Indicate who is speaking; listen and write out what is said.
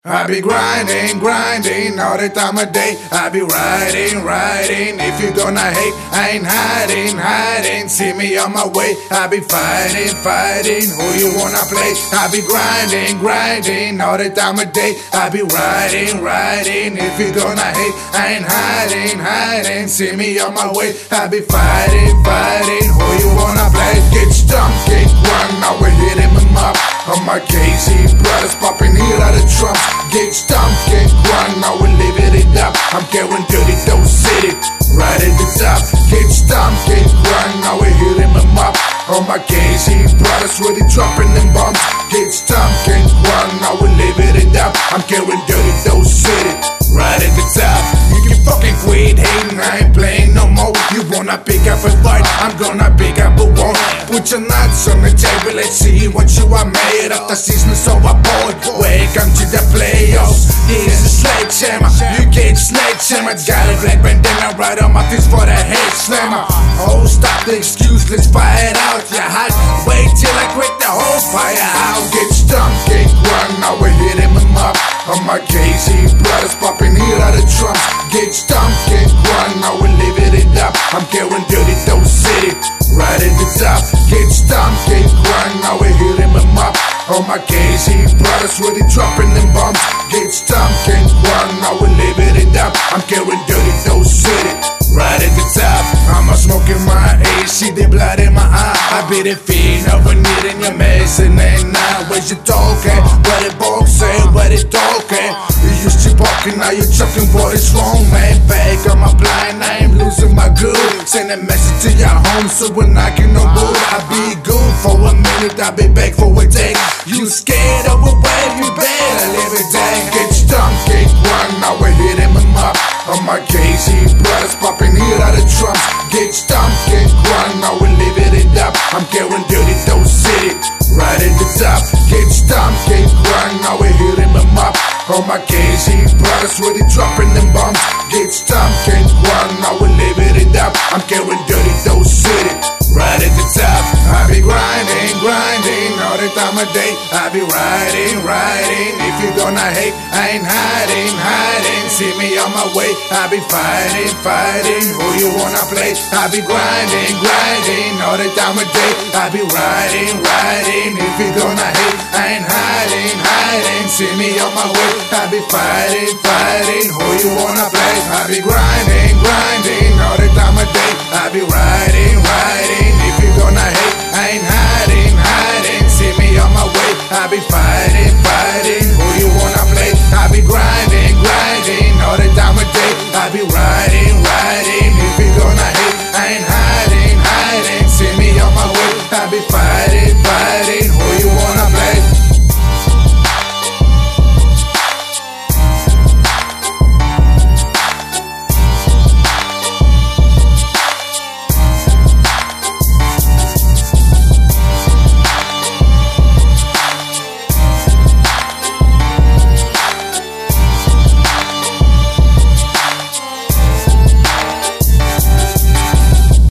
Speaker 1: I be grinding all the time of day. I be riding. If you gonna hate, I ain't hiding. See me on my way. I be fighting. Who you wanna play? I be grinding all the time of day. I be riding. If you gonna hate, I ain't hiding. See me on my way. I be fighting. Who you wanna play? Get stumped, get run. Now we're hitting them up. On my KC brothers popping here out of Trump. Get stumped, get run, now we're living it up. I'm carrying dirty those city, right at the top. Get stumped, get run, now we're hitting them up. On my KC brothers really dropping them bombs. Get stumped, get run, now we're living it up. I'm carrying dirty those city, right at the top. You can fucking quit hating, I ain't playing no more. You wanna pick up a fight, I'm gonna pick up a war. Put your nuts on the table, let's see what you are made of. The season is over, boy. Welcome to the playoffs. Here's a sledgehammer, you get sledgehammer. Got a black bandana right on my fist for the head slammer. Oh, stop the excuse, let's fire it out. You're hot, wait till I quit the whole fire out. Get stumped, get run, now we're hitting them up. On my KC brothers popping here out of Trump. Get stumped, get run, now we're living it up. I'm carrying dirty those city, right at the top. Get stumped, get run, now we're hitting them up. On my KC brothers really dropping them bombs. Get stumped, get run, now we're living it up. I'm carrying dirty those city, right at the top. I'm a smoking my AC, the blood in my eye. I be the fiend over needing your medicine and now where's your talking? What it box say, what it talking? You used to walking, now you're chucking what is wrong, man. Back on my blind, I ain't losing my good. Send a message to your home, so we're knocking on wood. I be good for a minute, I be back for a day. You scared of a wave, you better live it down. Get stumped, get run, now we're hitting them up. On my KC brothers popping here out of Trump. Get stumped, get run, now we're living it up. I'm carrying dirty those city, right at the top. Get stumped, get run, now we're hitting them up. On my KC brothers really dropping them bombs. Get stumped, get run, now we're living it up. I'm carrying dirty those city, right at the top. I be grinding all the time of day. I be riding. If you gonna hate, I ain't hiding. See me on my way. I be fighting. Who you wanna play? I be grinding all the time of day. I be riding. If you gonna hate, I ain't hiding. See me on my way. I be fighting. Who you wanna play? I be grinding all the time of day. I be riding. If you gonna hate, I ain't hiding. See me on my way. I be fighting. Who you wanna play? I be grinding all the time of day. I be riding. If you gonna hate, I ain't hiding. See me on my way. I be fighting.